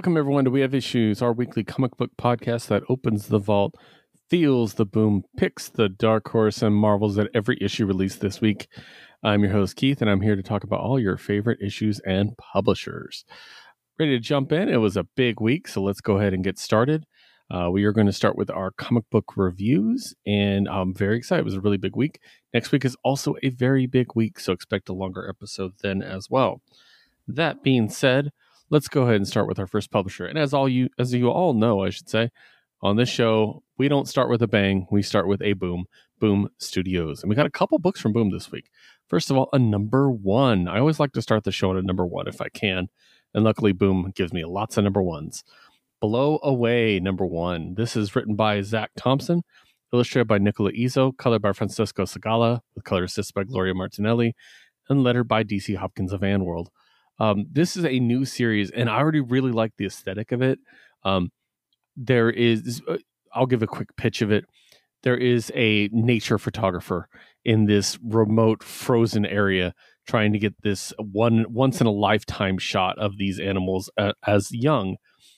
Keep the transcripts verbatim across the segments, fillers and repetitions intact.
Welcome, everyone, to We Have Issues, our weekly comic book podcast that opens the vault, feels the boom, picks the dark horse, and marvels at every issue released this week. I'm your host, Keith, and I'm here to talk about all your favorite issues and publishers. Ready to jump in? It was a big week, so let's go ahead and get started. Uh, we are going to start with our comic book reviews, and I'm very excited. It was a really big week. Next week is also a very big week, so expect a longer episode then as well. That being said, let's go ahead and start with our first publisher. And as all you, as you all know, I should say, on this show, we don't start with a bang. We start with a boom, Boom Studios. And we got a couple books from Boom this week. First of all, a number one. I always like to start the show at a number one if I can. And luckily, Boom gives me lots of number ones. Blow Away, number one. This is written by Zach Thompson, illustrated by Nicola Izzo, colored by Francesco Segala, with color assist by Gloria Martinelli, and lettered by D C Hopkins of AndWorld. Um, this is a new series, and I already really like the aesthetic of it. Um, there is, uh, I'll give a quick pitch of it. There is a nature photographer in this remote, frozen area trying to get this one once in a lifetime shot of these animals uh, as young.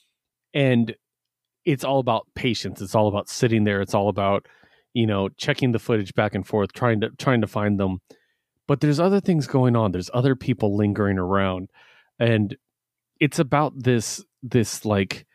And it's all about patience. It's all about sitting there. It's all about, you know, checking the footage back and forth, trying to trying to find them. But there's other things going on. There's other people lingering around. And it's about this, this like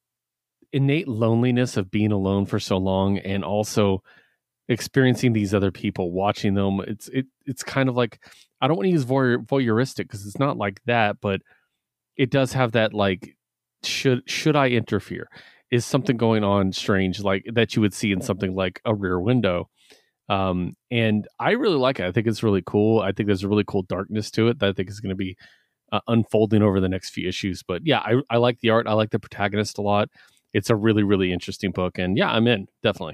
innate loneliness of being alone for so long, and also experiencing these other people, watching them. It's, it, it's kind of like, I don't want to use voyeur, voyeuristic because it's not like that, but it does have that, like, should, should I interfere? Is something going on strange, like that you would see in something like A Rear Window? Um, and I really like it. I think it's really cool. I think there's a really cool darkness to it that I think is going to be uh, unfolding over the next few issues. But yeah, I, I like the art. I like the protagonist a lot. It's a really, really interesting book. And yeah, I'm in, definitely.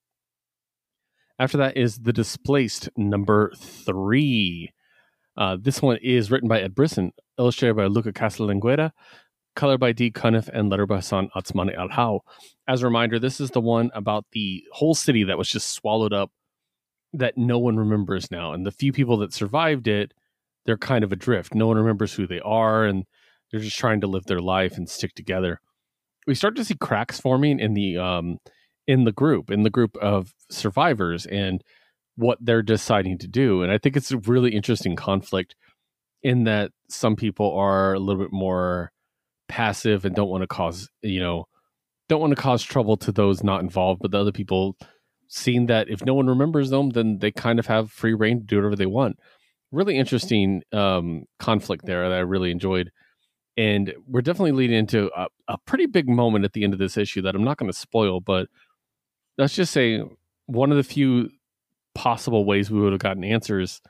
After that is The Displaced, number three. Uh, this one is written by Ed Brisson, illustrated by Luca Casalangueta, colored by Dee Cunniffe, and lettered by Hassan Otsmane Al-How. As a reminder, this is the one about the whole city that was just swallowed up, that no one remembers now. And the few people that survived it, they're kind of adrift. No one remembers who they are, and they're just trying to live their life and stick together. We start to see cracks forming in the um, in the group, in the group of survivors, and what they're deciding to do. And I think it's a really interesting conflict in that some people are a little bit more passive and don't want to cause, you know, don't want to cause trouble to those not involved, but the other people, seeing that if no one remembers them, then they kind of have free reign to do whatever they want. Really interesting um, conflict there that I really enjoyed. And we're definitely leading into a, a pretty big moment at the end of this issue that I'm not going to spoil, but let's just say one of the few possible ways we would have gotten answers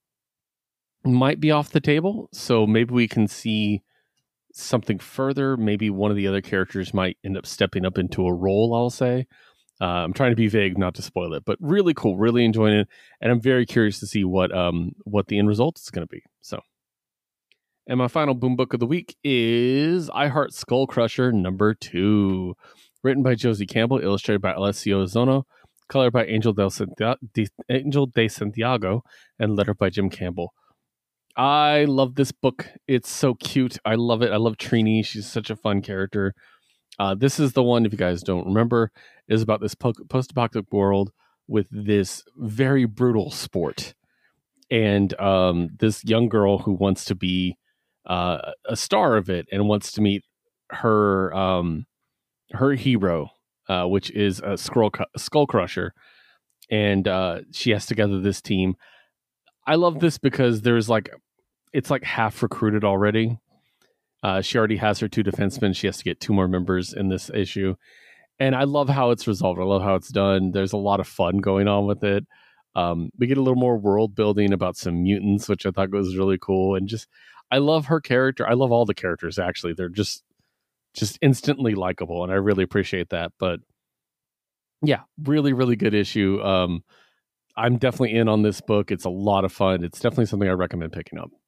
might be off the table. So maybe we can see something further. Maybe one of the other characters might end up stepping up into a role, I'll say. Uh, I'm trying to be vague, not to spoil it, but really cool, really enjoying it, and I'm very curious to see what um what the end result is going to be. So, and my final boom book of the week is I Heart Skull Crusher number two, written by Josie Campbell, illustrated by Alessio Zono, colored by Angel Del Santiago, Angel De Santiago, and lettered by Jim Campbell. I love this book. It's so cute. I love it. I love Trini. She's such a fun character. Uh, this is the one, if you guys don't remember, is about this po- post-apocalyptic world with this very brutal sport. And um, this young girl who wants to be uh, a star of it and wants to meet her um, her hero, uh, which is a skull, skull crusher. And uh, she has to gather this team. I love this because there's like, it's like half recruited already. Uh, she already has her two defensemen. She has to get two more members in this issue. And I love how it's resolved. I love how it's done. There's a lot of fun going on with it. Um, we get a little more world building about some mutants, which I thought was really cool. And just, I love her character. I love all the characters, actually. They're just, just instantly likable. And I really appreciate that. But yeah, really, really good issue. Um, I'm definitely in on this book. It's a lot of fun. It's definitely something I recommend picking up.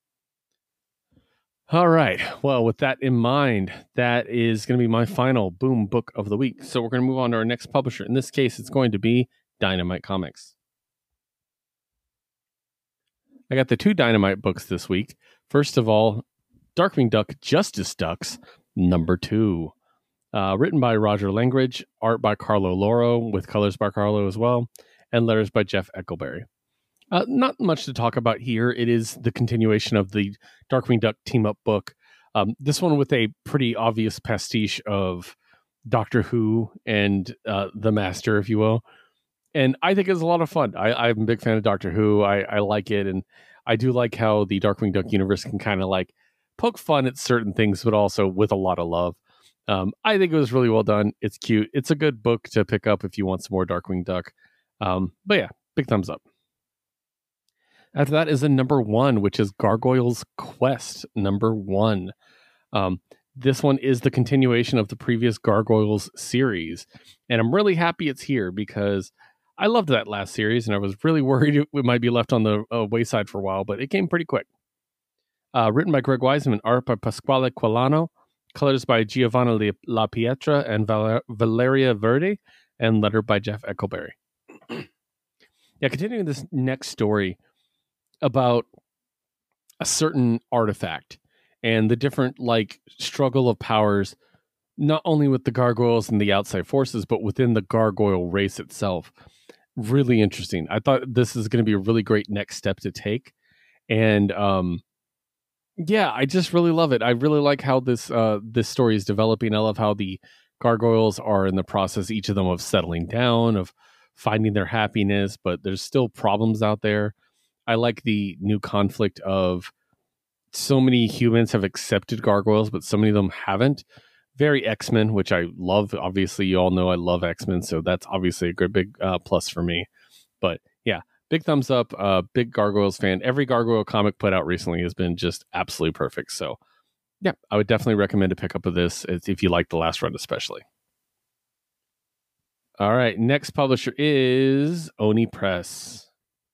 All right. Well, with that in mind, that is going to be my final boom book of the week. So we're going to move on to our next publisher. In this case, it's going to be Dynamite Comics. I got the two Dynamite books this week. First of all, Darkwing Duck Justice Ducks, number two. Uh, written by Roger Langridge, art by Carlo Loro, with colors by Carlo as well, and letters by Jeff Eckelberry. Uh, not much to talk about here. It is the continuation of the Darkwing Duck team-up book. Um, this one with a pretty obvious pastiche of Doctor Who and uh, the Master, if you will. And I think it's a lot of fun. I, I'm a big fan of Doctor Who. I, I like it, and I do like how the Darkwing Duck universe can kind of like poke fun at certain things, but also with a lot of love. Um, I think it was really well done. It's cute. It's a good book to pick up if you want some more Darkwing Duck. Um, but yeah, big thumbs up. After that is a number one, which is Gargoyle's Quest, number one. Um, this one is the continuation of the previous Gargoyles series. And I'm really happy it's here because I loved that last series and I was really worried it might be left on the uh, wayside for a while, but it came pretty quick. Uh, written by Greg Wiseman, art by Pasquale Quilano, colors by Giovanni La Pietra and Val- Valeria Verde, and letter by Jeff Eckelberry. Yeah, continuing this next story about a certain artifact and the different like struggle of powers, not only with the gargoyles and the outside forces, but within the gargoyle race itself. Really interesting. I thought this is going to be a really great next step to take. And um, yeah, I just really love it. I really like how this uh, this story is developing. I love how the gargoyles are in the process, each of them, of settling down, of finding their happiness, but there's still problems out there. I like the new conflict of so many humans have accepted gargoyles, but so many of them haven't. Very X-Men, which I love. Obviously, you all know I love X-Men, so that's obviously a good big uh, plus for me. But yeah, big thumbs up. Uh, big Gargoyles fan. Every Gargoyle comic put out recently has been just absolutely perfect. So yeah, I would definitely recommend to pick up with this if you like the last run especially. All right, next publisher is Oni Press.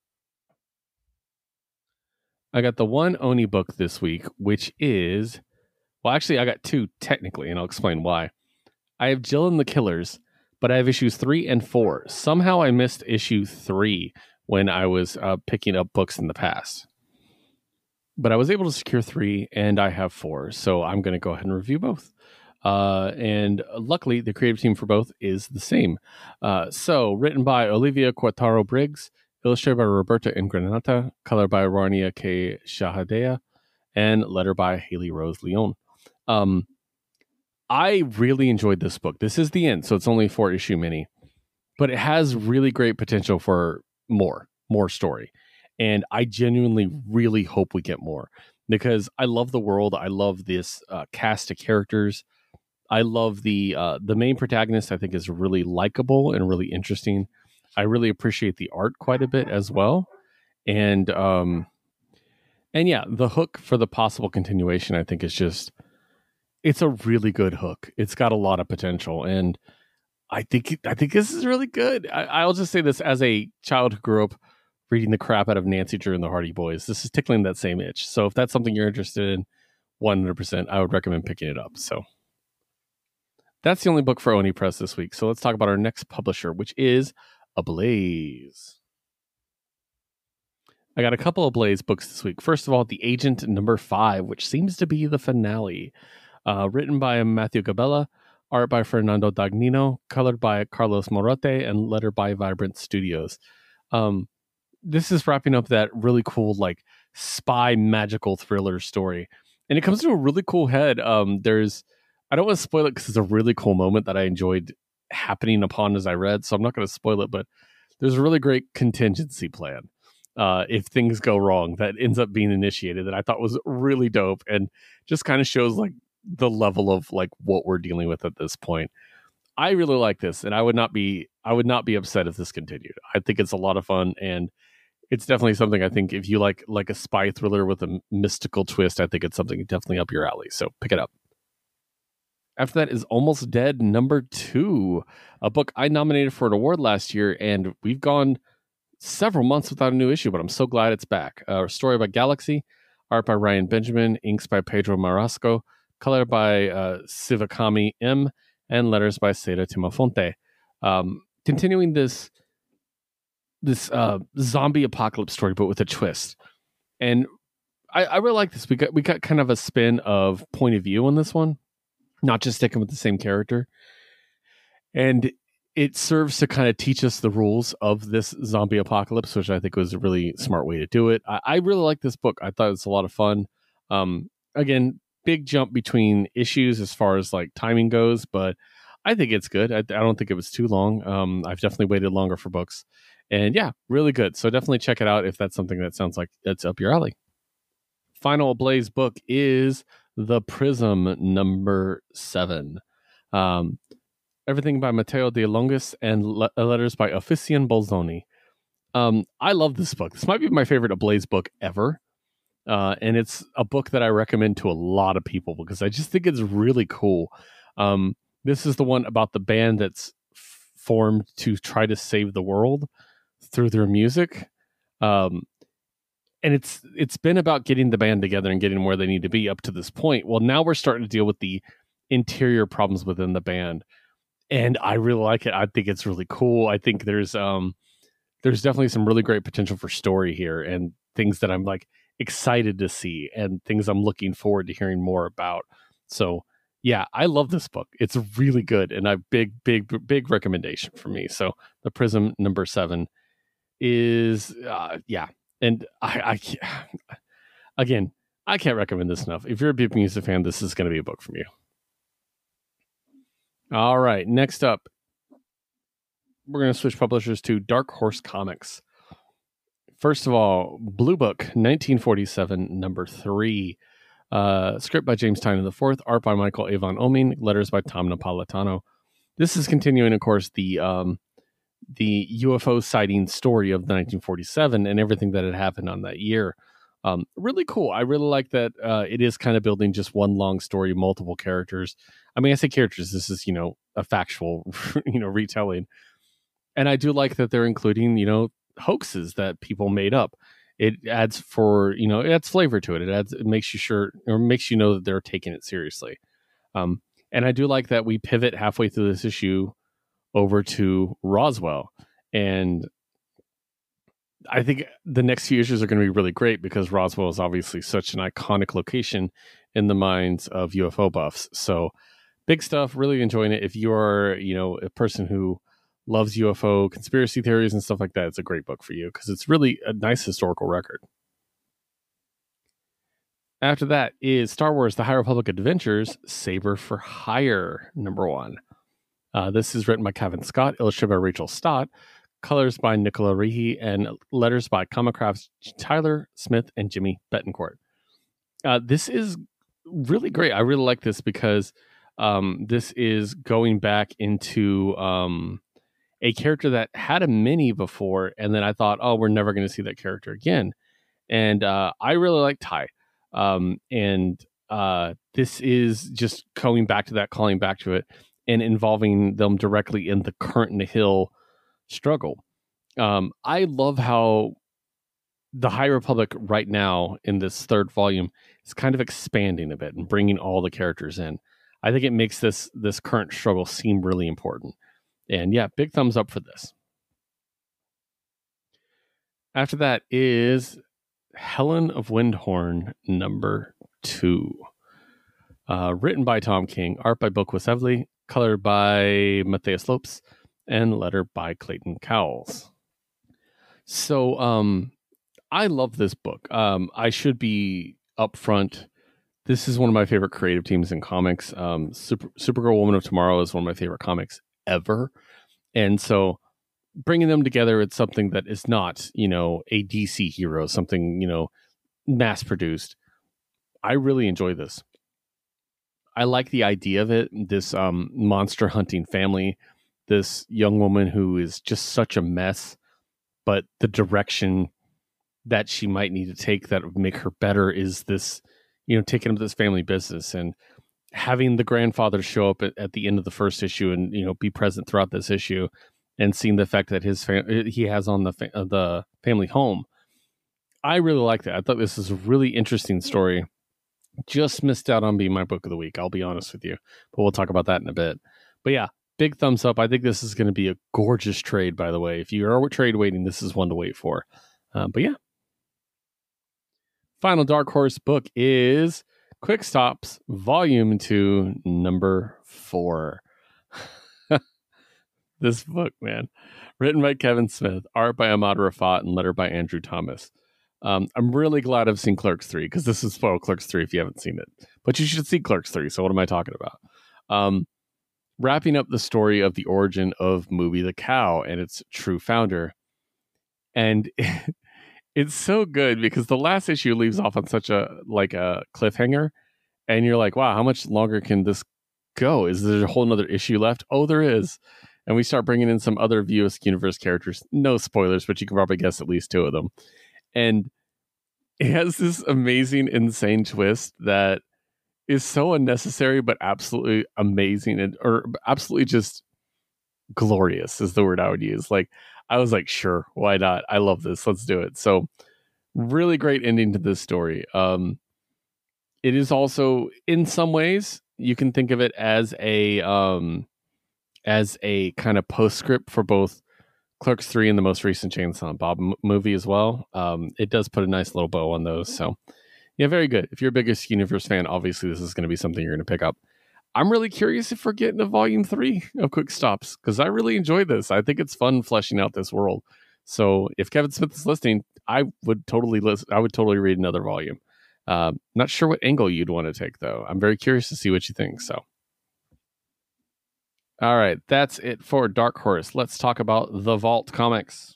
I got the one Oni book this week, which is, well, actually, I got two technically, and I'll explain why. I have Jill and the Killers, but I have issues three and four. Somehow I missed issue three when I was uh, picking up books in the past. But I was able to secure three, and I have four, so I'm going to go ahead and review both. Uh, and luckily, the creative team for both is the same. Uh, so, written by Olivia Quattaro Briggs, illustrated by Roberta Ingranata, color by Rania K. Shahadea, and letter by Haley Rose Leon. Um, I really enjoyed this book. This is the end, so it's only a four issue mini, but it has really great potential for more, more story. And I genuinely really hope we get more because I love the world. I love this uh, cast of characters. I love the uh, the main protagonist. I think is really likable and really interesting. I really appreciate the art quite a bit as well. And, um, and yeah, the hook for the possible continuation, I think is just, it's a really good hook. It's got a lot of potential. And I think, I think this is really good. I, I'll just say this as a child who grew up reading the crap out of Nancy Drew and the Hardy Boys. This is tickling that same itch. So if that's something you're interested in, one hundred percent, I would recommend picking it up. So that's the only book for Oni Press this week. So let's talk about our next publisher, which is Ablaze. I got a couple of Blaze books this week. First of all, The Agent number five, which seems to be the finale. Uh, written by Matthew Gabella, art by Fernando Dagnino, colored by Carlos Morote, and letter by Vibrant Studios. Um, this is wrapping up that really cool, like, spy magical thriller story. And it comes to a really cool head. Um, there's, I don't want to spoil it because it's a really cool moment that I enjoyed happening upon as I read, so I'm not going to spoil it, but there's a really great contingency plan uh, if things go wrong that ends up being initiated that I thought was really dope and just kind of shows like the level of like what we're dealing with at this point. I really like this, and I would not be I would not be upset if this continued. I think it's a lot of fun, and it's definitely something I think if you like like a spy thriller with a mystical twist, I think it's something definitely up your alley. So pick it up. After that is Almost Dead number two, a book I nominated for an award last year, and we've gone several months without a new issue, but I'm so glad it's back. Uh, a story by Galaxy, art by Ryan Benjamin, inks by Pedro Marasco, color by uh, Sivakami M, and letters by Seda Timofonte. Um, continuing this this uh, zombie apocalypse story, but with a twist. And I, I really like this. We got we got kind of a spin of point of view on this one. not just sticking with the same character. And it serves to kind of teach us the rules of this zombie apocalypse, which I think was a really smart way to do it. I, I really like this book. I thought it was a lot of fun. Um, again, big jump between issues as far as like timing goes, but I think it's good. I, I don't think it was too long. Um, I've definitely waited longer for books. And yeah, really good. So definitely check it out if that's something that sounds like it's up your alley. Final Ablaze book is The Prism number seven. Um, everything by Matteo De Longis and le- letters by Offician Bolzoni. Um, I love this book. This might be my favorite Ablaze book ever. Uh, and it's a book that I recommend to a lot of people because I just think it's really cool. Um, this is the one about the band that's f- formed to try to save the world through their music. Um, and it's it's been about getting the band together and getting where they need to be up to this point. Well, now we're starting to deal with the interior problems within the band. And I really like it. I think it's really cool. I think there's um there's definitely some really great potential for story here and things that I'm like excited to see and things I'm looking forward to hearing more about. So yeah, I love this book. It's really good and a big, big, big recommendation for me. So The Prism number seven is uh, yeah. And I, I again, I can't recommend this enough. If you're a big music fan, this is going to be a book from you. All right, next up, we're going to switch publishers to Dark Horse Comics. First of all, Blue Book, nineteen forty-seven, number three. Uh, script by James Tynion the fourth, art by Michael Avon Oeming, letters by Tom Napolitano. This is continuing, of course, the um, the U F O sighting story of nineteen forty-seven and everything that had happened on that year. Um, really cool. I really like that uh, it is kind of building just one long story, multiple characters. I mean, I say characters. This is, you know, a factual, you know, retelling. And I do like that they're including, you know, hoaxes that people made up. It adds for, you know, it adds flavor to it. It adds, it makes you sure, or makes you know that they're taking it seriously. Um, and I do like that we pivot halfway through this issue over to Roswell. And I think the next few issues are going to be really great because Roswell is obviously such an iconic location in the minds of U F O buffs. So big stuff, really enjoying it. If you're, you know, a person who loves U F O conspiracy theories and stuff like that, it's a great book for you because it's really a nice historical record. After that is Star Wars The High Republic Adventures, Saber for Hire, number one. Uh, this is written by Kevin Scott, illustrated by Rachel Stott, colors by Nicola Rehe, and letters by Comicraft's Tyler Smith and Jimmy Betancourt. Uh, this is really great. I really like this because um, this is going back into um, a character that had a mini before, and then I thought, oh, we're never going to see that character again. And uh, I really like Ty. Um, and uh, this is just going back to that, calling back to it, and involving them directly in the current Nihil struggle. Um, I love how the High Republic right now in this third volume is kind of expanding a bit and bringing all the characters in. I think it makes this this current struggle seem really important. And yeah, big thumbs up for this. After that is Helen of Windhorn, number two. Uh, written by Tom King, art by Bill Quisevely, colored by Matthias Lopes, and letter by Clayton Cowles. So um, I love this book. Um, I should be upfront. This is one of my favorite creative teams in comics. Um, Super, Supergirl Woman of Tomorrow is one of my favorite comics ever. And so bringing them together, it's something that is not, you know, a D C hero, something, you know, mass produced. I really enjoy this. I like the idea of it. This um, monster hunting family, this young woman who is just such a mess, but the direction that she might need to take that would make her better is this, you know, taking up this family business and having the grandfather show up at, at the end of the first issue and, you know, be present throughout this issue and seeing the effect that his fam- he has on the fa- uh, the family home. I really like that. I thought this is a really interesting story. Just missed out on being my book of the week, I'll be honest with you. But we'll talk about that in a bit. But yeah, big thumbs up. I think this is going to be a gorgeous trade, by the way. If you are trade waiting, this is one to wait for. Uh, but yeah. Final Dark Horse book is Quick Stops, Volume two, Number four. This book, man. Written by Kevin Smith, art by Ahmad Rafat, and letter by Andrew Thomas. Um, I'm really glad I've seen Clerks three, because this is spoil Clerks three if you haven't seen it. But you should see Clerks three, so what am I talking about? Um, wrapping up the story of the origin of Mooby the Cow and its true founder. And it's so good because the last issue leaves off on such a like a cliffhanger, and you're like, wow, how much longer can this go? Is there a whole nother issue left? Oh, there is. And we start bringing in some other View Askew universe characters. No spoilers, but you can probably guess at least two of them. And it has this amazing, insane twist that is so unnecessary, but absolutely amazing, and or absolutely just glorious is the word I would use. Like, I was like, sure, why not? I love this. Let's do it. So really great ending to this story. Um, it is also, in some ways, you can think of it as a um, as a kind of postscript for both Clerks three and the most recent Chainsaw Bob m- movie as well. Um, it does put a nice little bow on those. So yeah, very good. If you're a big Askew Universe fan, obviously this is going to be something you're going to pick up. I'm really curious if we're getting a volume three of Quick Stops, because I really enjoyed this. I think it's fun fleshing out this world. So if Kevin Smith is listening, I would totally listen. I would totally read another volume. Uh, not sure what angle you'd want to take, though. I'm very curious to see what you think. So, all right, that's it for Dark Horse. Let's talk about the Vault comics.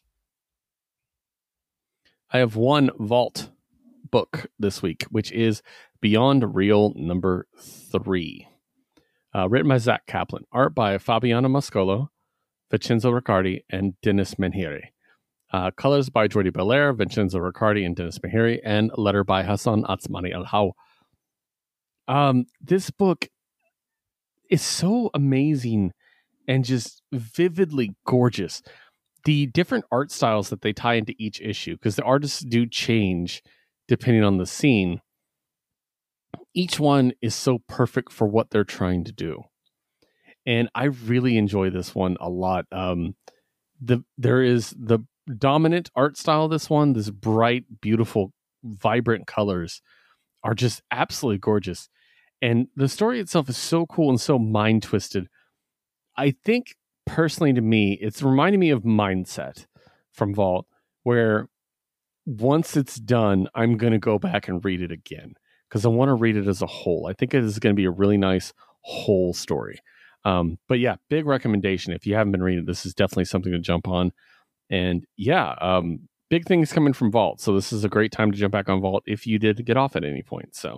I have one Vault book this week, which is Beyond Real number three. Uh, written by Zach Kaplan. Art by Fabiano Mascolo, Vincenzo Riccardi, and Dennis Menhiri. Uh, colors by Jordi Belair, Vincenzo Riccardi, and Dennis Menhiri, and letter by Hassan Atsmani Al-Haw. Um, this book is so amazing and just vividly gorgeous. The different art styles that they tie into each issue, because the artists do change depending on the scene. Each one is so perfect for what they're trying to do. And I really enjoy this one a lot. Um, the there is the dominant art style of this one, this bright, beautiful, vibrant colors are just absolutely gorgeous. And the story itself is so cool and so mind-twisted. I think, personally to me, it's reminding me of Mindset from Vault, where once it's done, I'm going to go back and read it again, because I want to read it as a whole. I think it is going to be a really nice whole story. Um, but yeah, big recommendation. If you haven't been reading it, this is definitely something to jump on. And yeah, um, big things coming from Vault. So this is a great time to jump back on Vault if you did get off at any point. So,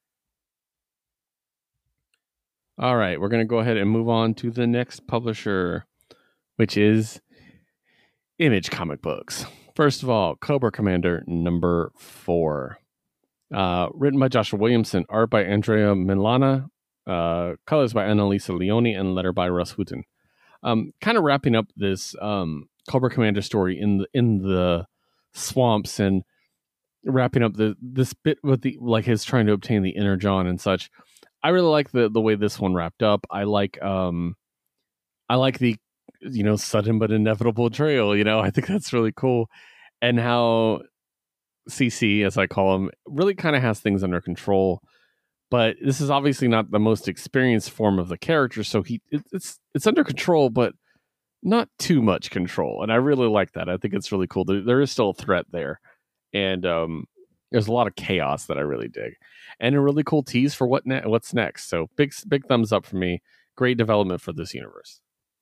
all right, we're going to go ahead and move on to the next publisher, which is Image Comic Books. First of all, Cobra Commander number four. Uh, written by Joshua Williamson, art by Andrea Milana, uh, colors by Annalisa Leone, and letter by Russ Houghton. Um, kind of wrapping up this um, Cobra Commander story in the in the swamps, and wrapping up the this bit with the like his trying to obtain the inner John and such. I really like the the way this one wrapped up. I like um, I like the you know sudden but inevitable betrayal. You know, I think that's really cool, and how C C, as I call him, really kind of has things under control. But this is obviously not the most experienced form of the character, so he it, it's it's under control, but not too much control. And I really like that. I think it's really cool. There, there is still a threat there, and um, there's a lot of chaos that I really dig, and a really cool tease for what ne- what's next. So big big thumbs up for me. Great development for this universe.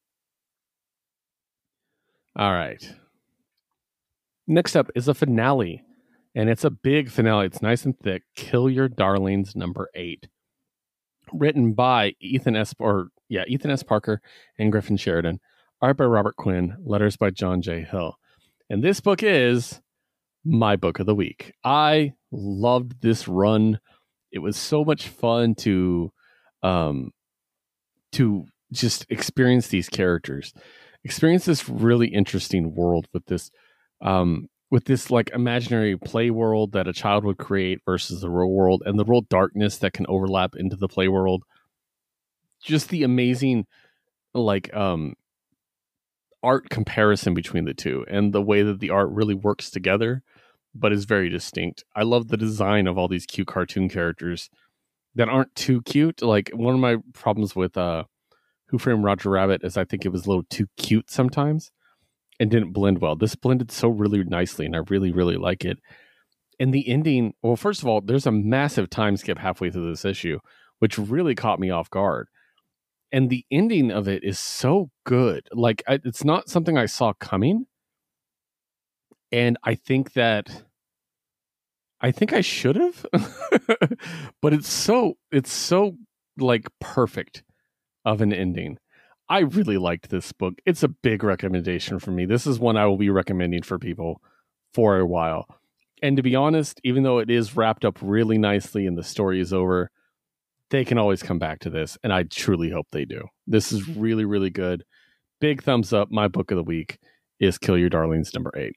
All right. Next up is a finale. And it's a big finale. It's nice and thick. Kill Your Darlings number eight. Written by Ethan S. or yeah, Ethan S. Parker and Griffin Sheridan. Art by Robert Quinn. Letters by John J. Hill. And this book is my book of the week. I loved this run. It was so much fun to um to just experience these characters. Experience this really interesting world with this um with this like imaginary play world that a child would create versus the real world, and the real darkness that can overlap into the play world. Just the amazing like um art comparison between the two, and the way that the art really works together but is very distinct. I love the design of all these cute cartoon characters. that aren't too cute. Like one of my problems with uh, Who Framed Roger Rabbit is I think it was a little too cute sometimes and didn't blend well. This blended so really nicely, and I really, really like it. And the ending, well, first of all, there's a massive time skip halfway through this issue, which really caught me off guard. And the ending of it is so good. Like, I, it's not something I saw coming. And I think that, I think I should have, but it's so, it's so like perfect of an ending. I really liked this book. It's a big recommendation for me. This is one I will be recommending for people for a while. And to be honest, even though it is wrapped up really nicely and the story is over, they can always come back to this. And I truly hope they do. This is really, really good. Big thumbs up. My book of the week is Kill Your Darlings number eight.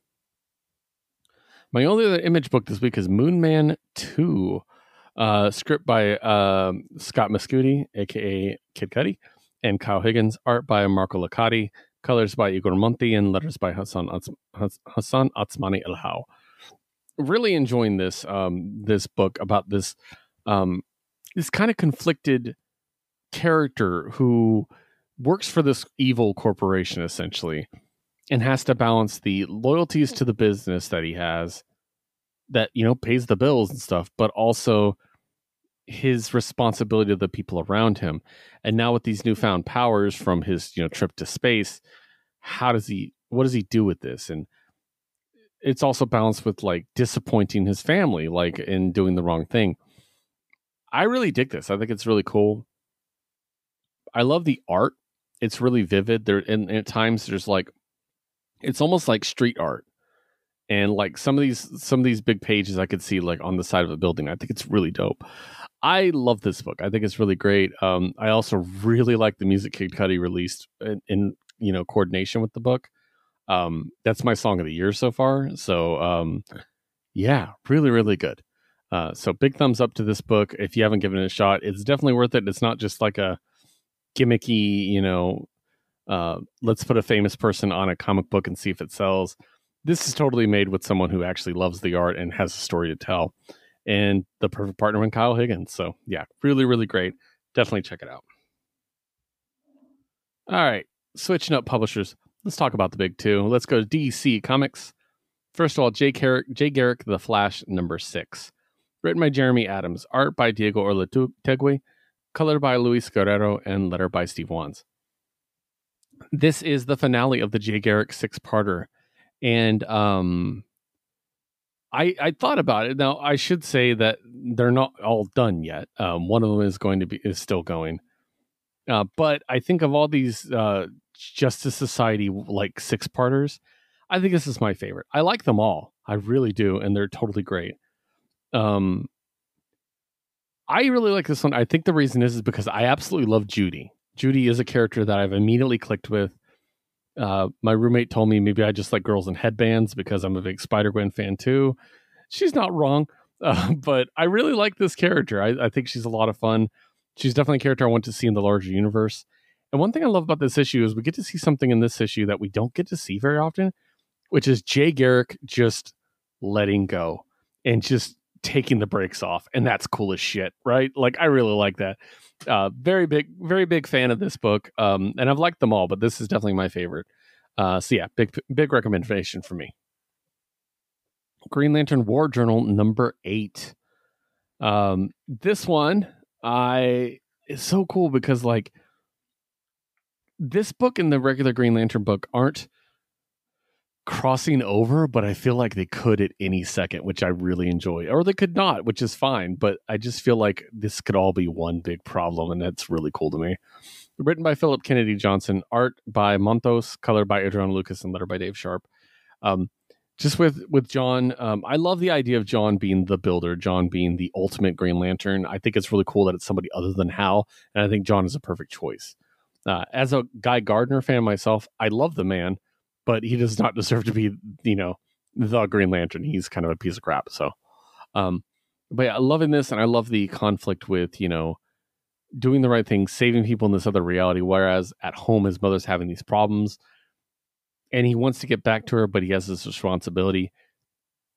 My only other Image book this week is Moon Man two. Uh, script by uh, Scott Mescudi, a k a. Kid Cudi, and Kyle Higgins. Art by Marco Licati. Colors by Igor Monti, and letters by Hassan, Atz- Hassan Atsmani Elhau. Really enjoying this um, this book about this um, this kind of conflicted character who works for this evil corporation, essentially, and has to balance the loyalties to the business that he has that, you know, pays the bills and stuff, but also his responsibility to the people around him. And now with these newfound powers from his, you know, trip to space, how does he, what does he do with this? And it's also balanced with like disappointing his family, like in doing the wrong thing. I really dig this. I think it's really cool. I love the art. It's really vivid. There, and, and at times there's like, it's almost like street art. And like some of these, some of these big pages I could see like on the side of a building. I think it's really dope. I love this book. I think it's really great. Um, I also really like the music Kid Cudi released in, in, you know, coordination with the book. Um, that's my song of the year so far. So, um, yeah, really, really good. Uh, so big thumbs up to this book. If you haven't given it a shot, it's definitely worth it. It's not just like a gimmicky, you know, uh, let's put a famous person on a comic book and see if it sells. This is totally made with someone who actually loves the art and has a story to tell. And the perfect partner in Kyle Higgins. So yeah, really, really great. Definitely check it out. All right, switching up publishers. Let's talk about the big two. Let's go to D C Comics. First of all, Jay Garrick, Jay Garrick, The Flash, number six. Written by Jeremy Adams. Art by Diego Orletegui. Color by Luis Guerrero. And letter by Steve Wands. This is the finale of the Jay Garrick six-parter. And um, I, I thought about it. Now, I should say that they're not all done yet. Um, one of them is going to be is still going. Uh, but I think of all these uh, Justice Society like six-parters, I think this is my favorite. I like them all. I really do. And they're totally great. Um, I really like this one. I think the reason is, is because I absolutely love Judy. Judy is a character that I've immediately clicked with. Uh, my roommate told me maybe I just like girls in headbands because I'm a big Spider-Gwen fan too. She's not wrong, uh, but I really like this character. I, I think she's a lot of fun. She's definitely a character I want to see in the larger universe. And one thing I love about this issue is we get to see something in this issue that we don't get to see very often, which is Jay Garrick just letting go and just taking the brakes off. And that's cool as shit, right? Like, I really like that. Uh, very big, very big fan of this book. Um, and I've liked them all, but this is definitely my favorite. Uh, so yeah, big, big recommendation for me. Green Lantern War Journal number eight. Um, this one I is so cool because like this book and the regular Green Lantern book aren't crossing over, but I feel like they could at any second, which I really enjoy, or they could not, which is fine. But I just feel like this could all be one big problem, and that's really cool to me. Written by Philip Kennedy Johnson, art by Montos, color by Adriano Lucas, and letter by Dave Sharp. Um, just with with John, um, I love the idea of John being the builder, John being the ultimate Green Lantern. I think it's really cool that it's somebody other than Hal, and I think John is a perfect choice. Uh, as a Guy Gardner fan myself, I love the man, but he does not deserve to be, you know, the Green Lantern. He's kind of a piece of crap. So, um, but yeah, loving this, and I love the conflict with, you know, doing the right thing, saving people in this other reality, whereas at home his mother's having these problems, and he wants to get back to her, but he has this responsibility.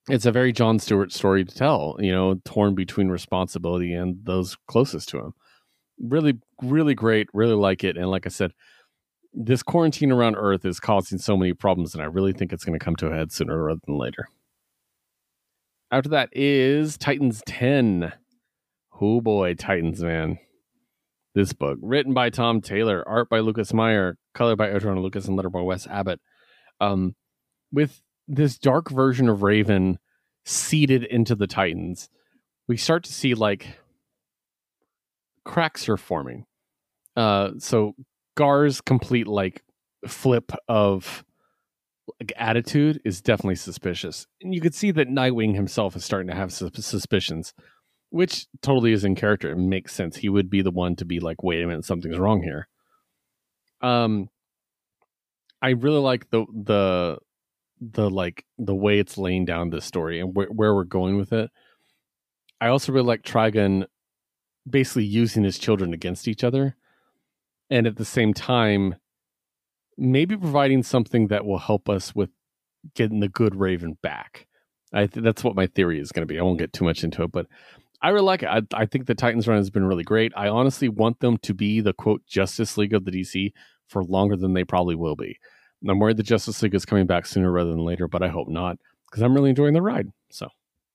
it's a very Jon Stewart story to tell, you know, torn between responsibility and those closest to him. Really, really great. Really like it. And like I said, this quarantine around Earth is causing so many problems, and I really think it's going to come to a head sooner rather than later. After that is Titans ten. Oh boy, Titans, man. This book, written by Tom Taylor, art by Lucas Meyer, color by Adriano Lucas, and letter by Wes Abbott. Um, with this dark version of Raven seeded into the Titans, we start to see like cracks are forming. Uh, so Gar's complete like flip of like attitude is definitely suspicious, and you could see that Nightwing himself is starting to have sus- suspicions. Which totally is in character. It makes sense. He would be the one to be like, wait a minute, something's wrong here. Um, I really like the the the like the way it's laying down this story and wh- where we're going with it. I also really like Trigon basically using his children against each other, and at the same time, maybe providing something that will help us with getting the good Raven back. I th- that's what my theory is going to be. I won't get too much into it, but I really like it. I, I think the Titans run has been really great. I honestly want them to be the, quote, Justice League of the D C for longer than they probably will be. And I'm worried the Justice League is coming back sooner rather than later, but I hope not, because I'm really enjoying the ride. So,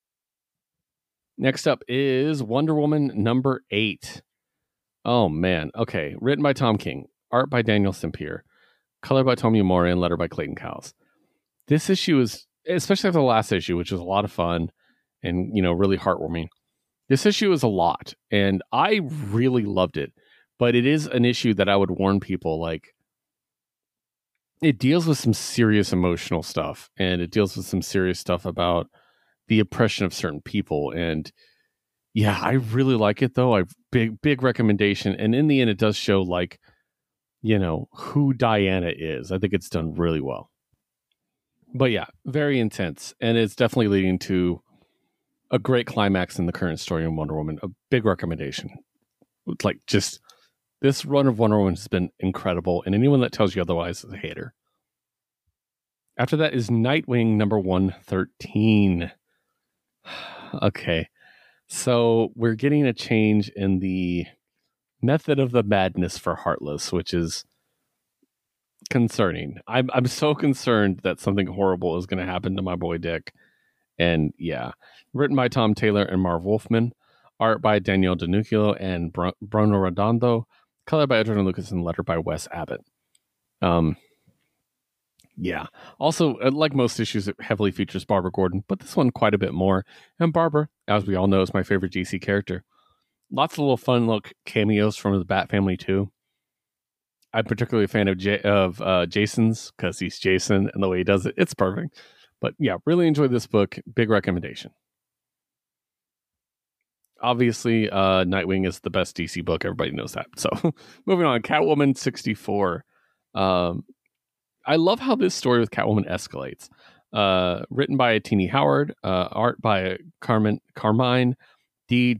next up is Wonder Woman number eight. Oh, man. Okay. Written by Tom King. Art by Daniel Sampere. Color by Tomeu Morey, and letter by Clayton Cowles. This issue is, especially after the last issue, which was a lot of fun and, you know, really heartwarming. This issue is a lot, and I really loved it, but it is an issue that I would warn people, like, it deals with some serious emotional stuff, and it deals with some serious stuff about the oppression of certain people, and yeah, I really like it, though. I big, big recommendation, and in the end, it does show, like, you know, who Diana is. I think it's done really well. But yeah, very intense, and it's definitely leading to a great climax in the current story in Wonder Woman. A big recommendation. Like, just this run of Wonder Woman has been incredible, and anyone that tells you otherwise is a hater. After that is Nightwing number one thirteen. Okay, so we're getting a change in the method of the madness for Heartless, which is concerning. I'm I'm so concerned that something horrible is going to happen to my boy Dick. And yeah, written by Tom Taylor and Marv Wolfman, art by Daniel DeNuccio and Br- Bruno Redondo, color by Adriano Lucas, and letter by Wes Abbott. Um, yeah. Also, like most issues, it heavily features Barbara Gordon, but this one quite a bit more. And Barbara, as we all know, is my favorite D C character. Lots of little fun little cameos from the Bat family too. I'm particularly a fan of J- of uh, Jason's because he's Jason, and the way he does it, it's perfect. But yeah, really enjoyed this book. Big recommendation. Obviously, uh, Nightwing is the best D C book. Everybody knows that. So moving on, Catwoman sixty-four. Um, I love how this story with Catwoman escalates. Uh, written by Tini Howard, uh, art by Carmen Carmine Di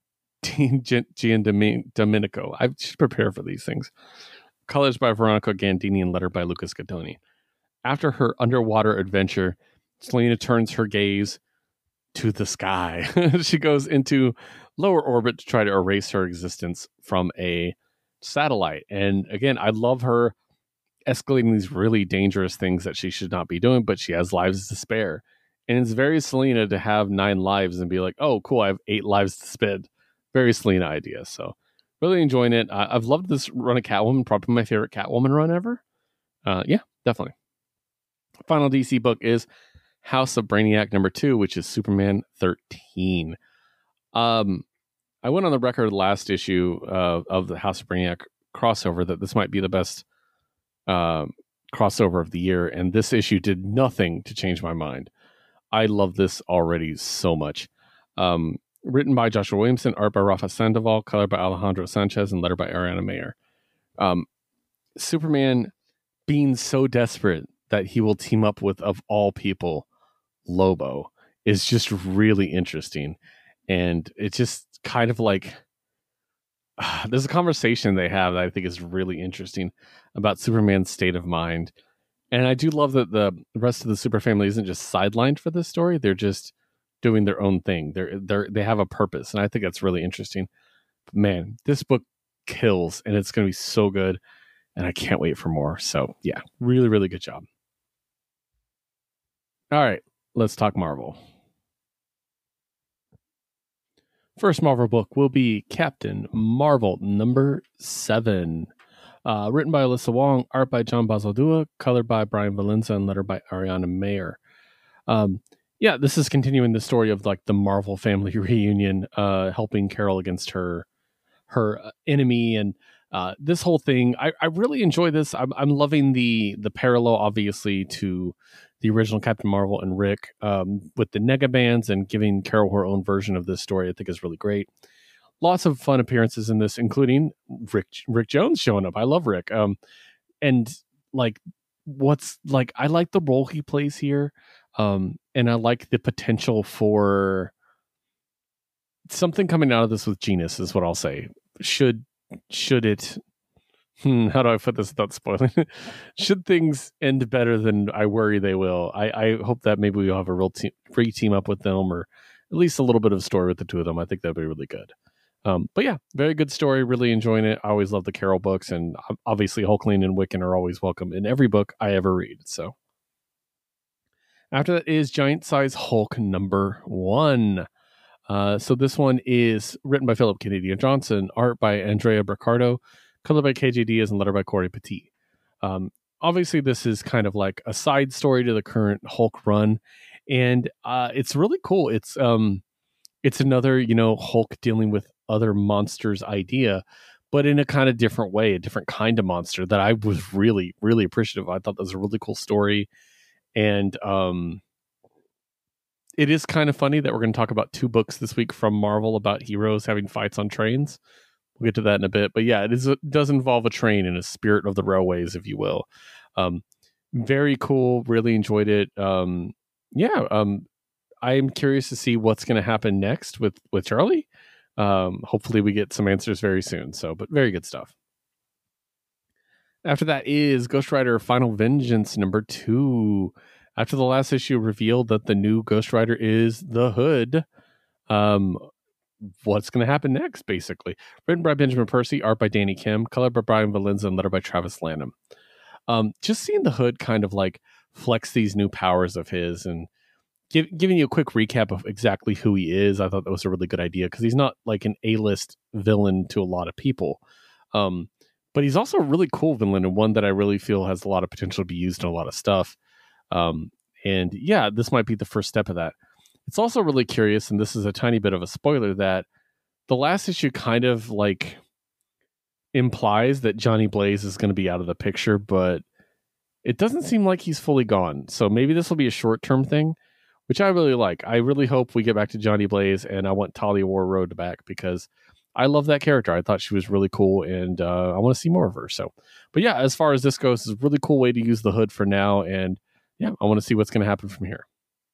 Giandomenico. I should prepare for these things. Colors by Veronica Gandini and letter by Lucas Gattoni. After her underwater adventure, Selena turns her gaze to the sky. She goes into lower orbit to try to erase her existence from a satellite. And again, I love her escalating these really dangerous things that she should not be doing, but she has lives to spare. And it's very Selena to have nine lives and be like, oh, cool, I have eight lives to spend. Very Selena idea. So really enjoying it. Uh, I've loved this run of Catwoman, probably my favorite Catwoman run ever. Uh, yeah, definitely. Final D C book is House of Brainiac number two, which is Superman thirteen. Um, I went on the record last issue uh, of the House of Brainiac crossover that this might be the best uh, crossover of the year, and this issue did nothing to change my mind. I love this already so much. Um, written by Joshua Williamson, art by Rafa Sandoval, color by Alejandro Sanchez, and letter by Ariana Mayer. Um, Superman being so desperate that he will team up with, of all people, Lobo is just really interesting. And it's just kind of like uh, there's a conversation they have that I think is really interesting about Superman's state of mind And I do love that the rest of the super family isn't just sidelined for this story. They're just doing their own thing. They're they're they have a purpose, and I think that's really interesting. But man, this book kills, and it's going to be so good, and I can't wait for more. So yeah, really, really good job. All right, let's talk Marvel. First Marvel book will be Captain Marvel number seven. Uh, written by Alyssa Wong, art by John Bazaldua, colored by Brian Valenza, and letter by Ariana Mayer. Um, yeah, this is continuing the story of like the Marvel family reunion, uh, helping Carol against her her enemy, and uh, this whole thing. I, I really enjoy this. I'm, I'm loving the the parallel, obviously, to the original Captain Marvel and Rick, um, with the Nega bands and giving Carol her own version of this story. I think is really great. Lots of fun appearances in this, including Rick Rick Jones showing up. I love Rick. Um, and like, what's like, I like the role he plays here. Um, and I like the potential for something coming out of this with Genus is what I'll say. Should, should it, hmm, how do I put this without spoiling? Should things end better than I worry they will? I, I hope that maybe we'll have a real team, free team up with them, or at least a little bit of story with the two of them. I think that'd be really good. Um, but yeah, very good story. Really enjoying it. I always love the Carol books, and obviously Hulkling and Wiccan are always welcome in every book I ever read. So after that is Giant Size Hulk number one. Uh, so this one is written by Philip Kennedy Johnson, art by Andrea Briccardo, color by K J Diaz, and letter by Corey Petit. Um, obviously, this is kind of like a side story to the current Hulk run, and uh, it's really cool. It's um, it's another, you know, Hulk dealing with other monsters idea, but in a kind of different way, a different kind of monster that I was really, really appreciative of. I thought that was a really cool story, and um, it is kind of funny that we're going to talk about two books this week from Marvel about heroes having fights on trains. We'll get to that in a bit. But yeah, it is it does involve a train and a spirit of the railways, if you will. Um, very cool. Really enjoyed it. Um, yeah, um, I'm curious to see what's going to happen next with, with Charlie. Um, hopefully we get some answers very soon. So, but very good stuff. After that is Ghost Rider Final Vengeance number two. After the last issue revealed that the new Ghost Rider is the Hood, um, what's going to happen next, basically? Written by Benjamin Percy, art by Danny Kim, color by Brian Valenza, and letter by Travis Lanham. Um, just seeing the Hood kind of like flex these new powers of his and give, giving you a quick recap of exactly who he is. I thought that was a really good idea because he's not like an A-list villain to a lot of people. Um, but he's also a really cool villain, and one that I really feel has a lot of potential to be used in a lot of stuff. Um, and yeah, this might be the first step of that. It's also really curious, and this is a tiny bit of a spoiler, that the last issue kind of like implies that Johnny Blaze is going to be out of the picture, but it doesn't seem like he's fully gone. So maybe this will be a short-term thing, which I really like. I really hope we get back to Johnny Blaze, and I want Talia Warroad back because I love that character. I thought she was really cool, and uh, I want to see more of her. So, but yeah, as far as this goes, it's a really cool way to use the Hood for now, and yeah, I want to see what's going to happen from here.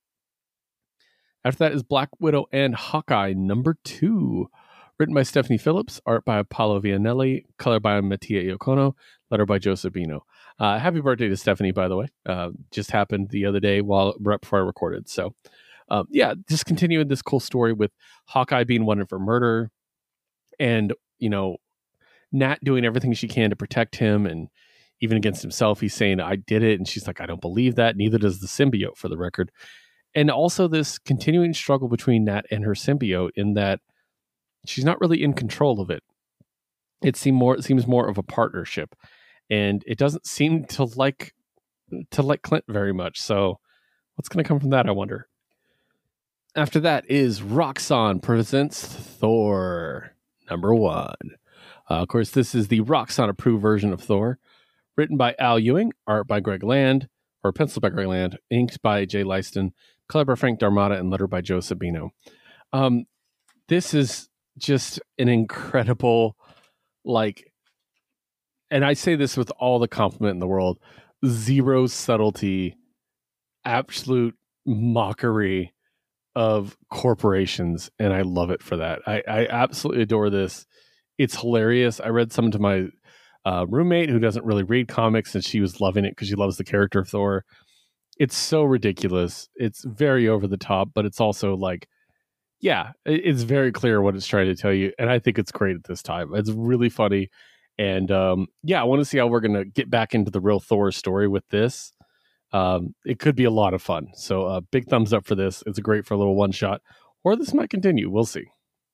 After that is Black Widow and Hawkeye number two. Written by Stephanie Phillips, art by Paolo Vianelli, color by Mattia Iacono, letter by Joe Sabino. Uh, happy birthday to Stephanie, by the way. Uh, just happened the other day while right before I recorded. So, um, yeah, just continuing this cool story with Hawkeye being wanted for murder, and you know, Nat doing everything she can to protect him, and even against himself, he's saying, "I did it," and she's like, "I don't believe that." Neither does the symbiote, for the record. And also this continuing struggle between Nat and her symbiote, in that she's not really in control of it. It seems more it seems more of a partnership, and it doesn't seem to like to like Clint very much. So what's going to come from that, I wonder. After that is Roxxon presents Thor number one. Uh, of course, this is the Roxxon approved version of Thor, written by Al Ewing, art by Greg Land, or penciled by Greg Land, inked by Jay Leiston, color by Frank Darmada, and letter by Joe Sabino. Um, this is just an incredible, like, and I say this with all the compliment in the world, zero subtlety, absolute mockery of corporations, and I love it for that. I, I absolutely adore this. It's hilarious. I read some to my uh, roommate who doesn't really read comics, and she was loving it because she loves the character of Thor. It's so ridiculous. It's very over the top, but it's also like, yeah, it's very clear what it's trying to tell you. And I think it's great at this time. It's really funny. And um, yeah, I want to see how we're going to get back into the real Thor story with this. Um, it could be a lot of fun. So uh, big thumbs up for this. It's great for a little one shot, or this might continue. We'll see.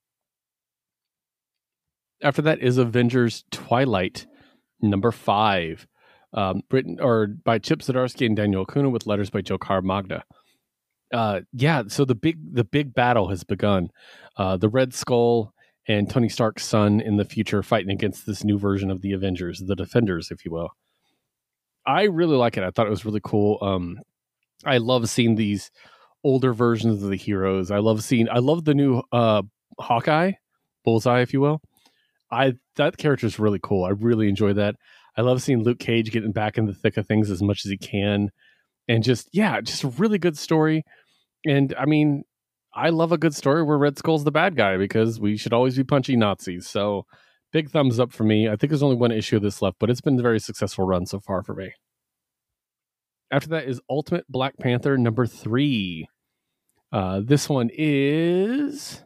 After that is Avengers Twilight, number five, um, written or by Chip Zdarsky and Daniel Acuna with letters by Joe Caramagna. Uh, yeah, so the big the big battle has begun. Uh, the Red Skull and Tony Stark's son in the future fighting against this new version of the Avengers, the Defenders, if you will. I really like it. I thought it was really cool. Um, I love seeing these older versions of the heroes. I love seeing. I love the new uh, Hawkeye, Bullseye, if you will. I that character is really cool. I really enjoy that. I love seeing Luke Cage getting back in the thick of things as much as he can, and just yeah, just a really good story. And I mean, I love a good story where Red Skull's the bad guy because we should always be punching Nazis. So big thumbs up for me. I think there's only one issue of this left, but it's been a very successful run so far for me. After that is Ultimate Black Panther number three. Uh, this one is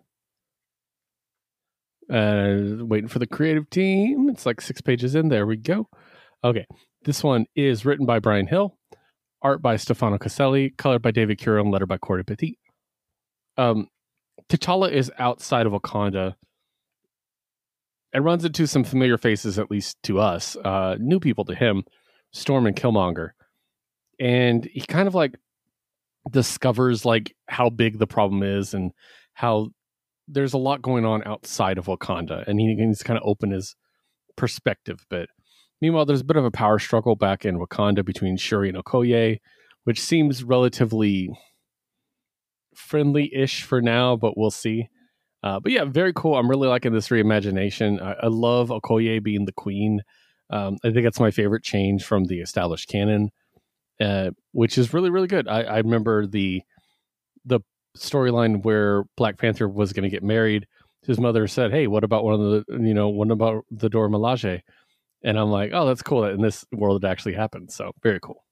uh, waiting for the creative team. It's like six pages in. There we go. Okay. This one is written by Brian Hill, art by Stefano Caselli, colored by David Curo, and letter by Corey Petit. Um, T'Challa is outside of Wakanda and runs into some familiar faces, at least to us, uh, new people to him, Storm and Killmonger. And he kind of like discovers like how big the problem is and how there's a lot going on outside of Wakanda. And he needs to kind of open his perspective. But meanwhile, there's a bit of a power struggle back in Wakanda between Shuri and Okoye, which seems relatively friendly-ish for now, but we'll see. Uh, but yeah, very cool. I'm really liking this reimagination. I, I love Okoye being the queen. Um, I think that's my favorite change from the established canon, uh, which is really, really good. I, I remember the the storyline where Black Panther was going to get married. His mother said, "Hey, what about one of the, you know, what about the Dora Milaje?" And I'm like, "Oh, that's cool that in this world it actually happened." So very cool.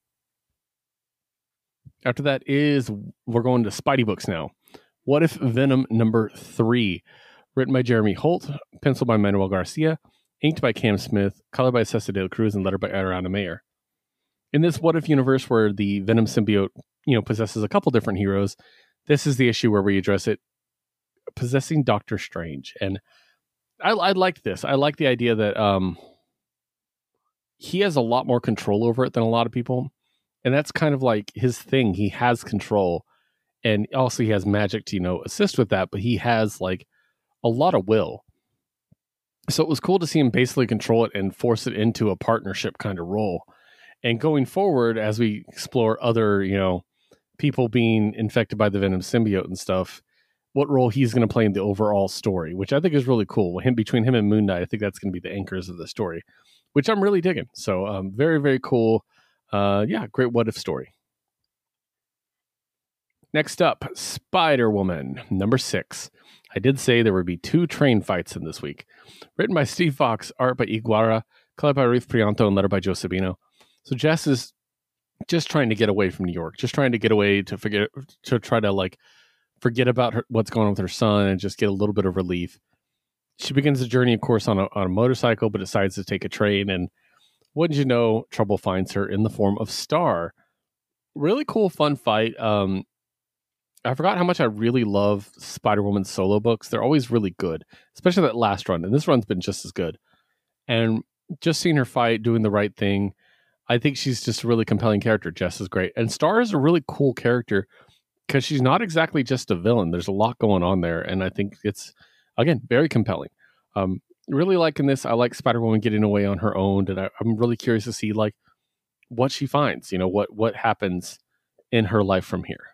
After that is, we're going to Spidey books now. What If Venom number three, written by Jeremy Holt, penciled by Manuel Garcia, inked by Cam Smith, colored by Cesar de la Cruz, and lettered by Ariana Mayer. In this What If universe where the Venom symbiote, you know, possesses a couple different heroes, this is the issue where we address it, possessing Doctor Strange. And I, I like this. I like the idea that um, he has a lot more control over it than a lot of people. And that's kind of like his thing. He has control. And also he has magic to, you know, assist with that. But he has like a lot of will. So it was cool to see him basically control it and force it into a partnership kind of role. And going forward, as we explore other, you know, people being infected by the Venom symbiote and stuff, what role he's going to play in the overall story, which I think is really cool. Him between him and Moon Knight, I think that's going to be the anchors of the story, which I'm really digging. So um, very, very cool. Uh, yeah, great What If story. Next up, Spider-Woman, number six. I did say there would be two train fights in this week. Written by Steve Fox, art by Iguara, colored by Ruth Prianto, and letter by Joe Sabino. So Jess is just trying to get away from New York, just trying to get away to forget, to try to like forget about her, what's going on with her son and just get a little bit of relief. She begins the journey, of course, on a, on a motorcycle, but decides to take a train. And wouldn't you know, trouble finds her in the form of Star. Really cool, fun fight. Um, I forgot how much I really love Spider-Woman solo books. They're always really good, especially that last run. And this run's been just as good. And just seeing her fight, doing the right thing, I think she's just a really compelling character. Jess is great. And Star is a really cool character because she's not exactly just a villain. There's a lot going on there. And I think it's, again, very compelling. Um, really liking this. I like Spider-Woman getting away on her own. And I, I'm really curious to see like what she finds, you know, what, what happens in her life from here.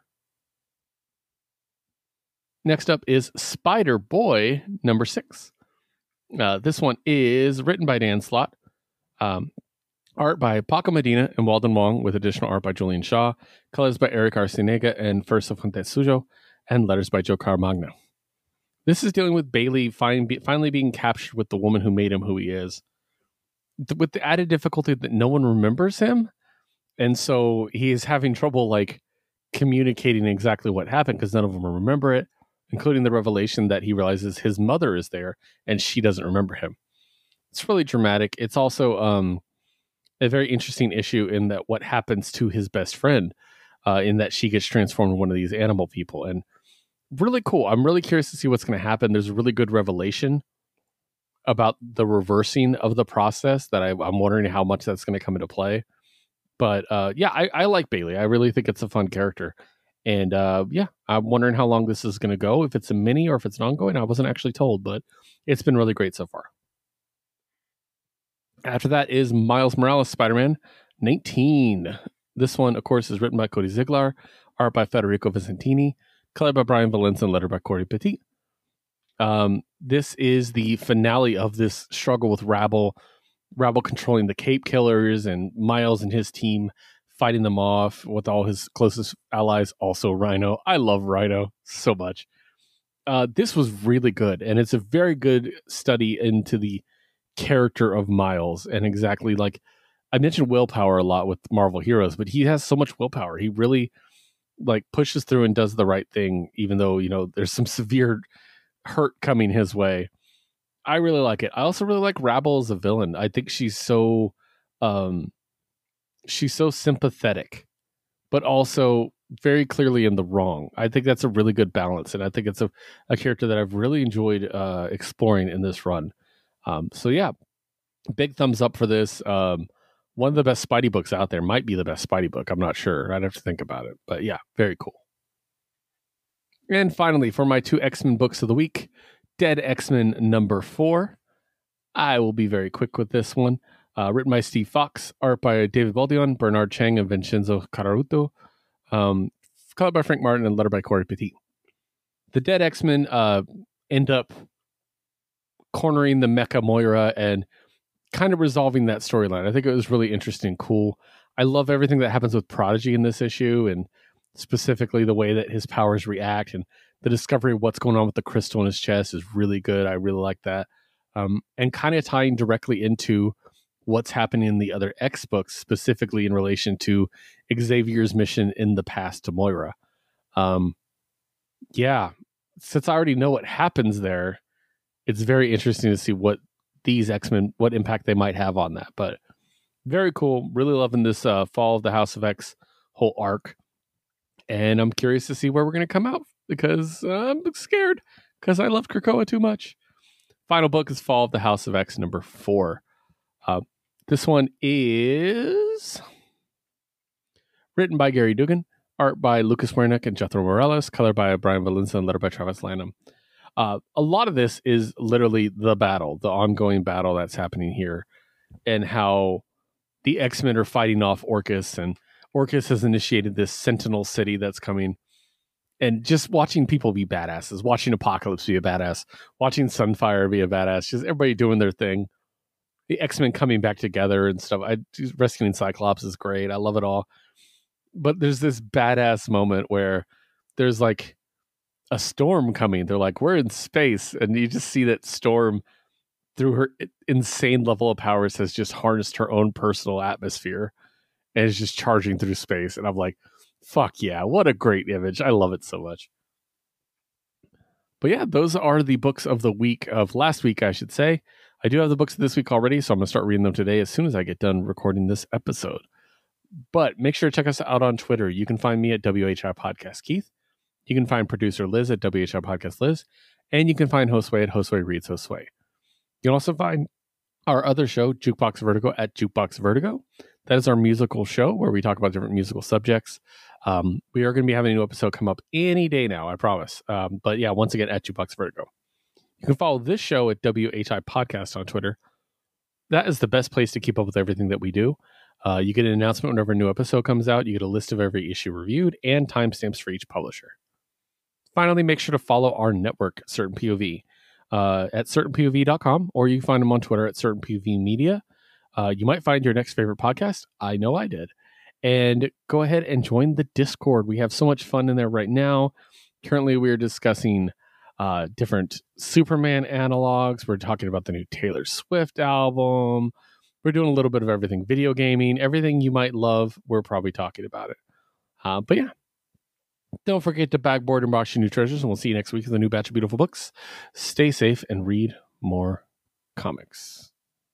Next up is Spider-Boy number six. Uh, this one is written by Dan Slott. Um, art by Paco Medina and Walden Wong with additional art by Julian Shaw. Colors by Eric Arcinega and First Fuentes Sujo. And letters by Joe Caramagna. This is dealing with Bailey fin- finally being captured with the woman who made him who he is. th- with the added difficulty that no one remembers him. And so he is having trouble like communicating exactly what happened because none of them remember it, including the revelation that he realizes his mother is there and she doesn't remember him. It's really dramatic. It's also um, a very interesting issue in that what happens to his best friend uh, in that she gets transformed into one of these animal people. And really cool. I'm really curious to see what's going to happen. There's a really good revelation about the reversing of the process that I, I'm wondering how much that's going to come into play. But uh, yeah, I, I like Bailey. I really think it's a fun character. And uh, yeah, I'm wondering how long this is going to go, if it's a mini or if it's an ongoing. I wasn't actually told, but it's been really great so far. After that is Miles Morales Spider-Man nineteen. This one, of course, is written by Cody Ziglar, art by Federico Vicentini, color by Brian Valencia, and letter by Corey Petit. Um, this is the finale of this struggle with Rabble, Rabble controlling the Cape Killers, and Miles and his team fighting them off with all his closest allies, also Rhino. I love Rhino so much. Uh, this was really good, and it's a very good study into the character of Miles and exactly like I mentioned willpower a lot with Marvel heroes, but he has so much willpower. He really like pushes through and does the right thing, even though, you know, there's some severe hurt coming his way. I really like it. I also really like Rabble as a villain. I think she's so um she's so sympathetic, but also very clearly in the wrong. I think that's a really good balance, and I think it's a, a character that I've really enjoyed uh exploring in this run. Um, so yeah, big thumbs up for this. Um, one of the best Spidey books out there. Might be the best Spidey book. I'm not sure. I'd have to think about it. But yeah, very cool. And finally, for my two X-Men books of the week, Dead X-Men number four. I will be very quick with this one. Uh, written by Steve Fox, art by David Baldion, Bernard Chang, and Vincenzo Cararuto. Um, colored by Frank Martin and letter by Corey Petit. The Dead X-Men uh, end up cornering the Mecha Moira and kind of resolving that storyline. I think it was really interesting and cool. I love everything that happens with Prodigy in this issue, and specifically the way that his powers react, and the discovery of what's going on with the crystal in his chest is really good. I really like that. Um, and kind of tying directly into what's happening in the other X books, specifically in relation to Xavier's mission in the past to Moira. Um, yeah, since I already know what happens there, it's very interesting to see what these X-Men, what impact they might have on that. But very cool. Really loving this uh, Fall of the House of X whole arc. And I'm curious to see where we're going to come out, because uh, I'm scared because I love Krakoa too much. Final book is Fall of the House of X number four. Uh, this one is written by Gary Dugan, art by Lucas Wernick and Jethro Morales, color by Brian Valencia, and letter by Travis Lanham. Uh, a lot of this is literally the battle, the ongoing battle that's happening here, and how the X-Men are fighting off Orchis, and Orchis has initiated this Sentinel city that's coming, and just watching people be badasses, watching Apocalypse be a badass, watching Sunfire be a badass, just everybody doing their thing. The X-Men coming back together and stuff. I rescuing Cyclops is great. I love it all. But there's this badass moment where there's like a storm coming. They're like, we're in space, and you just see that Storm, through her insane level of powers, has just harnessed her own personal atmosphere and is just charging through space. And I'm like, fuck yeah, what a great image. I love it so much. But yeah, those are the books of the week, of last week, I should say. I do have the books of this week already, so I'm going to start reading them today as soon as I get done recording this episode. But make sure to check us out on Twitter. You can find me at W H I Podcast Keith. You can find producer Liz at W H I Podcast Liz. And you can find Josue at Josue Reads Josue. You can also find our other show, Jukebox Vertigo, at Jukebox Vertigo. That is our musical show where we talk about different musical subjects. Um, we are going to be having a new episode come up any day now, I promise. Um, but yeah, once again, at Jukebox Vertigo. You can follow this show at W H I Podcast on Twitter. That is the best place to keep up with everything that we do. Uh, you get an announcement whenever a new episode comes out. You get a list of every issue reviewed and timestamps for each publisher. Finally, make sure to follow our network, Certain P O V, uh, at certain P O V dot com, or you can find them on Twitter at Certain P O V Media. Uh, you might find your next favorite podcast. I know I did. And go ahead and join the Discord. We have so much fun in there right now. Currently, we are discussing uh, different Superman analogs. We're talking about the new Taylor Swift album. We're doing a little bit of everything. Video gaming, everything you might love, we're probably talking about it. Uh, but yeah. Don't forget to backboard and box your new treasures, and we'll see you next week with a new batch of beautiful books. Stay safe and read more comics.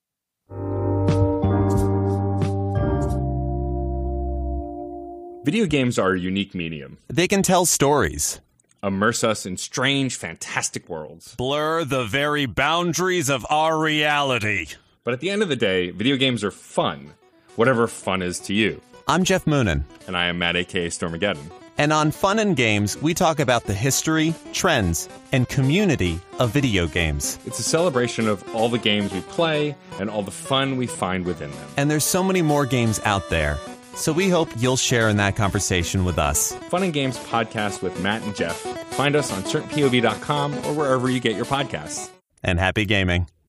Video games are a unique medium. They can tell stories, Immerse us in strange, fantastic worlds. blur the very boundaries of our reality. But at the end of the day, video games are fun. Whatever fun is to you. I'm Jeff Moonen, And I am Matt, a k a. Stormageddon. and on Fun and Games, we talk about the history, trends, and community of video games. It's a celebration of all the games we play and all the fun we find within them. And there's so many more games out there. So we hope you'll share in that conversation with us. Fun and Games podcast with Matt and Jeff. Find us on certain P O V dot com or wherever you get your podcasts. And happy gaming.